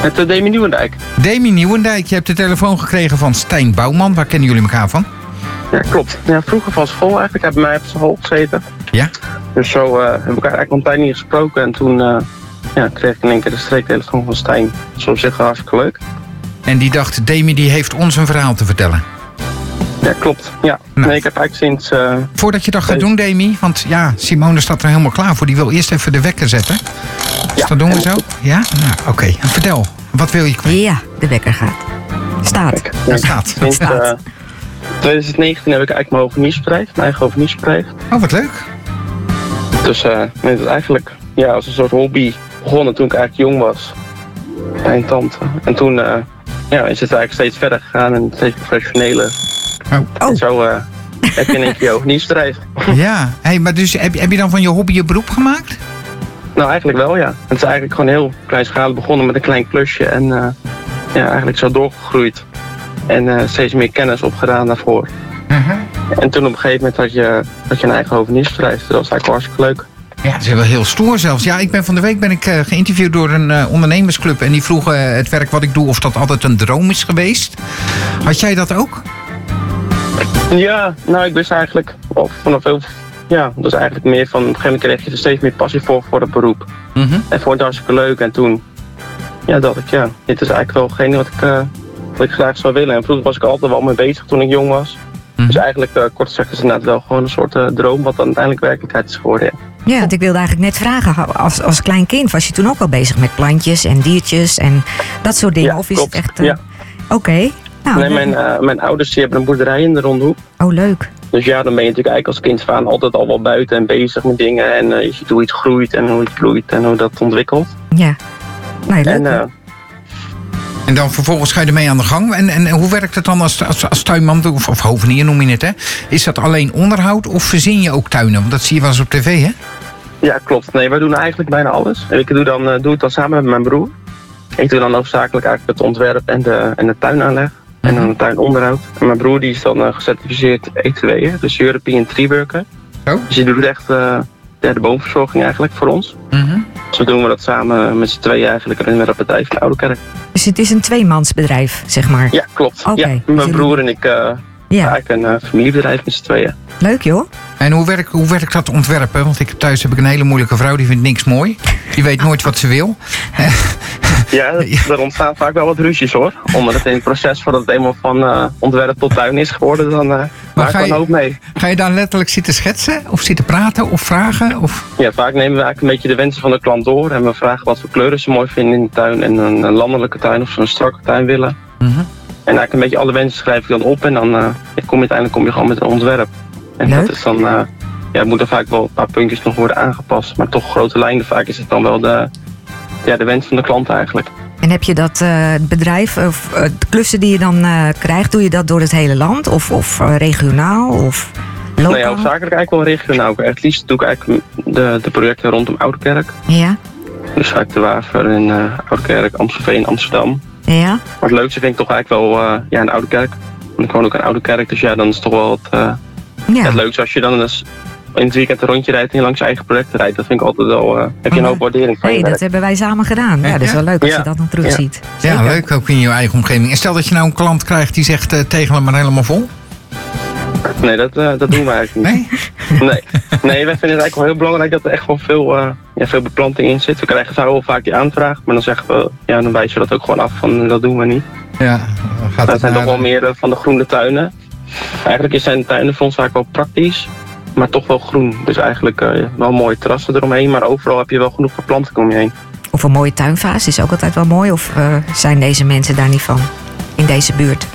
Met Demi Nieuwendijk. Demi Nieuwendijk, je hebt de telefoon gekregen van Stijn Bouwman. Waar kennen jullie elkaar van? Ja, klopt. Ja, vroeger van school eigenlijk. Hij heeft bij mij op school gezeten. Ja? Dus zo heb ik elkaar eigenlijk al een tijd niet gesproken. En toen kreeg ik in één keer de streektelefoon van Stijn. Dat is op zich wel hartstikke leuk. En die dacht, Demi die heeft ons een verhaal te vertellen. Ja, klopt. Ja. Nou. Nee, ik heb eigenlijk sinds... Voordat je dat gaat doen, Demi, want ja, Simone staat er helemaal klaar voor. Die wil eerst even de wekker zetten. Dus Ja, dat doen we zo. Ja? Nou, oké. Vertel, wat wil je kwijt? Ja, de wekker gaat. Staat. Kijk, Het staat. Sinds 2019 heb ik eigenlijk mijn hoveniersbedrijf, mijn eigen hoveniersbedrijf. Oh, wat leuk. Dus het is eigenlijk als een soort hobby begonnen toen ik eigenlijk jong was. Bij een tante. En toen is het eigenlijk steeds verder gegaan en steeds professioneler. Oh. En zo heb je in één keer je hoveniersbedrijf. Ja, hey, maar dus heb je dan van je hobby je beroep gemaakt? Nou, eigenlijk wel, ja. Het is eigenlijk gewoon heel kleinschalig begonnen met een klein klusje. En eigenlijk zo doorgegroeid. En steeds meer kennis opgedaan daarvoor. En toen op een gegeven moment had je een eigen hoveniersbedrijf. Dat was eigenlijk hartstikke leuk. Ja, dat is wel heel stoer zelfs. Ja, van de week ben ik geïnterviewd door een ondernemersclub. En die vroegen het werk wat ik doe of dat altijd een droom is geweest. Had jij dat ook? Ja, nou ik wist eigenlijk vanaf heel... Ja, dat is eigenlijk meer van... Op een gegeven moment kreeg je er steeds meer passie voor het beroep. En vond het hartstikke leuk. En toen dacht ik, dit is eigenlijk wel hetgene wat ik graag zou willen. En vroeger was ik altijd wel mee bezig toen ik jong was. Dus eigenlijk, kort gezegd, is het inderdaad wel gewoon een soort droom wat dan uiteindelijk werkelijkheid is geworden. Ja, want ik wilde eigenlijk net vragen, als klein kind was je toen ook al bezig met plantjes en diertjes en dat soort dingen? Ja, of is klopt. het echt... Ja. Oké. Nou, Nee, mijn ouders die hebben een boerderij in de Rondehoek. Oh, leuk. Dus ja, dan ben je natuurlijk eigenlijk als kind van altijd al wel buiten en bezig met dingen. En je ziet hoe iets groeit en hoe het bloeit en hoe dat ontwikkelt. Ja. Nou, leuk. En En dan vervolgens ga je ermee aan de gang. En hoe werkt het dan als tuinman of hovenier noem je het, hè? Is dat alleen onderhoud of verzin je ook tuinen? Want dat zie je wel eens op tv, hè? ja, klopt. Nee, wij doen eigenlijk bijna alles. En ik doe het dan samen met mijn broer. Ik doe dan hoofdzakelijk eigenlijk het ontwerp en de tuinaanleg. En dan het tuinonderhoud. En mijn broer die is dan gecertificeerd E2'er, dus European Tree Worker. Oh. Dus die doet echt de boomverzorging eigenlijk voor ons. Zo doen we dat samen met z'n tweeën eigenlijk in het bedrijf in Oudekerk. Dus het is een tweemansbedrijf, zeg maar. Ja, klopt. Oké. Ja, mijn broer en ik eigenlijk een familiebedrijf met z'n tweeën. Leuk, joh. En hoe werkt dat ontwerpen? Want thuis heb ik een hele moeilijke vrouw, die vindt niks mooi. Die weet nooit wat ze wil. Ja, er ontstaan vaak wel wat ruzies hoor. Omdat het in het proces voordat het eenmaal van ontwerp tot tuin is geworden, dan maak ik er een hoop mee. Ga je daar letterlijk zitten schetsen? Of zitten praten of vragen? Of? Ja, vaak nemen we eigenlijk een beetje de wensen van de klant door. En we vragen wat voor kleuren ze mooi vinden in de tuin. En een landelijke tuin of ze een strakke tuin willen. En eigenlijk een beetje alle wensen schrijf ik dan op. En dan uiteindelijk kom je gewoon met een ontwerp. En leuk. Dat is dan... er moeten vaak wel een paar puntjes nog worden aangepast. Maar toch grote lijnen. Vaak is het dan wel de wens van de klant eigenlijk. En heb je dat bedrijf, of de klussen die je dan krijgt, doe je dat door het hele land? Of regionaal? Of lokaal? Nou ja, hoofdzakelijk eigenlijk wel regionaal. Het liefst doe ik eigenlijk de projecten rondom Oudekerk. Ja. Dus eigenlijk de Waver in Oudekerk, Amstelveen, Amsterdam. Ja. Maar het leukste vind ik toch eigenlijk wel in Oudekerk. Want ik woon ook in Oudekerk, dus ja, dan is het toch wel het leukste als je dan eens in het weekend een rondje rijdt en je langs je eigen projecten rijdt. Dat vind ik altijd wel, heb je een hoop waardering van je werk. Dat hebben wij samen gedaan. Ja, dat is wel leuk als je dat dan terugziet. Ja, leuk, ook in je eigen omgeving. En stel dat je nou een klant krijgt die zegt tegen hem maar helemaal vol. Nee, dat doen we eigenlijk niet. Nee, wij vinden het eigenlijk wel heel belangrijk dat er echt wel veel beplanting in zit. We krijgen wel vaak die aanvraag, maar dan zeggen we, dan wijzen we dat ook gewoon af van dat doen we niet. Ja, dat zijn toch wel meer van de groene tuinen. Eigenlijk zijn de tuinen voor ons vaak wel praktisch, maar toch wel groen. Dus eigenlijk wel mooie terrassen eromheen, maar overal heb je wel genoeg beplanting om je heen. Of een mooie tuinvaas is ook altijd wel mooi. Of zijn deze mensen daar niet van, in deze buurt?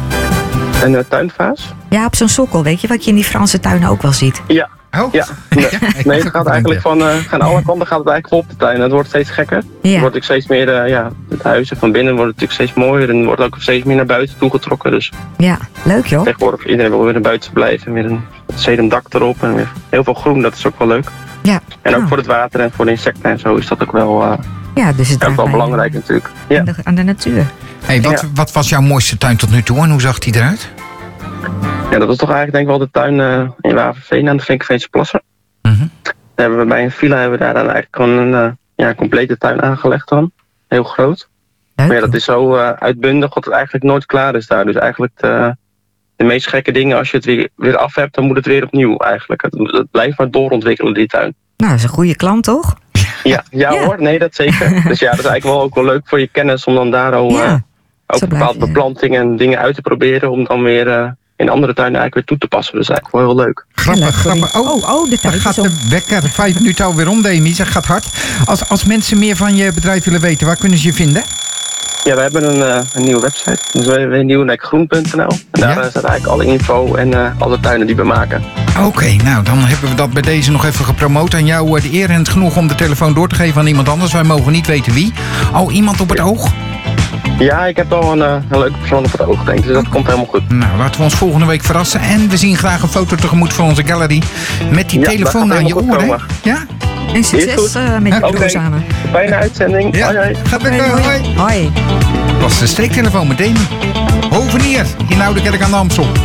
Een tuinvaas? Ja, op zo'n sokkel, weet je, wat je in die Franse tuinen ook wel ziet. Ja. Oh. Ja, nee, het gaat eigenlijk aan alle kanten gaat het eigenlijk vol op de tuin. Het wordt steeds gekker. Ja. Het wordt ook steeds meer, het huizen van binnen worden natuurlijk steeds mooier en wordt ook steeds meer naar buiten toegetrokken. Dus ja, leuk joh. tegenwoordig iedereen wil weer naar buiten blijven, weer een sedumdak erop en weer heel veel groen, dat is ook wel leuk. Ja. En ook voor het water en voor de insecten en zo is dat ook wel, dus het ook wel belangrijk natuurlijk. Ja. Aan de natuur. Hey, wat was jouw mooiste tuin tot nu toe en hoe zag die eruit? Ja, dat was toch eigenlijk denk ik wel de tuin in Waverveen aan de Vinkenveense Plassen. Daar hebben we bij een villa daar dan eigenlijk gewoon een complete tuin aangelegd dan. Heel groot. Maar ja, dat is zo uitbundig dat het eigenlijk nooit klaar is daar. Dus eigenlijk de meest gekke dingen, als je het weer af hebt, dan moet het weer opnieuw eigenlijk. Het blijft maar doorontwikkelen, die tuin. Nou, dat is een goede klant, toch? Ja hoor, nee, dat zeker. Dus ja, dat is eigenlijk ook wel leuk voor je kennis om dan daar ook bepaalde beplantingen en dingen uit te proberen. Om dan weer in andere tuinen eigenlijk weer toe te passen. Dus eigenlijk wel heel leuk. Grappig. De tijd gaat de wekker 5 minuten alweer om, Demi. Dat gaat hard. Als mensen meer van je bedrijf willen weten, waar kunnen ze je vinden? Ja, we hebben een nieuwe website. Dus www.nieuwenijkgroen.nl. En daar staat eigenlijk alle info en alle tuinen die we maken. Oké, nou dan hebben we dat bij deze nog even gepromoot. Aan jou de eer en het genoeg om de telefoon door te geven aan iemand anders. Wij mogen niet weten wie. Al iemand op het oog? Ja, ik heb al een leuke persoon op het oog, denk ik. Dus dat komt helemaal goed. Nou, laten we ons volgende week verrassen. En we zien graag een foto tegemoet van onze gallery. Met die telefoon aan je oren. Ja? En succes met je broer samen. Fijne uitzending. Ja. Hoi. Gaat lekker. Hoi. Hoi. Dat was de streektelefoon met Demi. Hovenier in Oudekerk aan de Amstel.